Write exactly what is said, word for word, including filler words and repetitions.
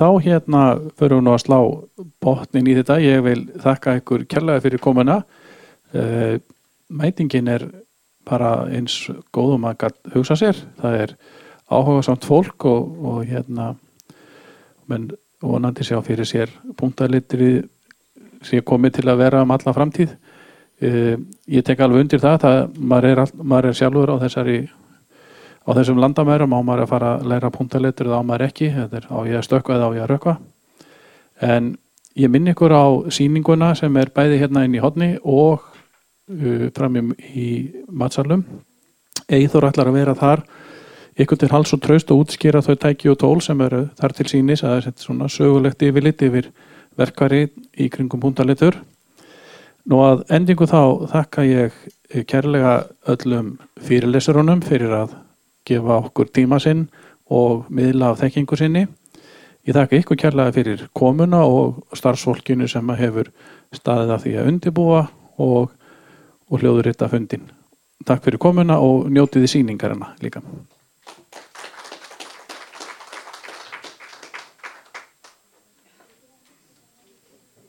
þá hérna förum við nú að slá botnin í þetta. Ég vil þakka ykkur kærlega fyrir komuna. Uh, mætingin er bara eins góð og maður gat hugsa sér. Það er áhugasamt fólk og, og hérna menn vonandi sjá fyrir sér punktalitri sem komið til að vera um alla framtíð. Uh, ég tek alveg undir það, það maður, er all, maður er sjálfur á þessari á þessum landamærum, á maður að fara að læra punktalitur eða á maður ekki, þetta er á ég að stökkva eða á ég að rökkva. En ég minni ykkur á sýninguna sem er bæði hérna inn í horni og uh, fram í matsalum. Eyþór ætlar að vera þar ykkur til hals og traust og útskýra þau tæki og tól sem eru þar til sýnis, að þetta er svona sögulegt yfirlit yfir verkfæri í kringum punktalitur. Nú að endingu þá þakka ég kærlega öllum fyrirlesurunum fyrir að gefa okkur tíma sinn og miðla af þekkingu sinni. Ég þakka ykkur kærlega fyrir komuna og starfsfólkinu sem hefur staðið að því að undirbúa og, og hljóðurita fundin. Takk fyrir komuna og njótiði sýningarina líka.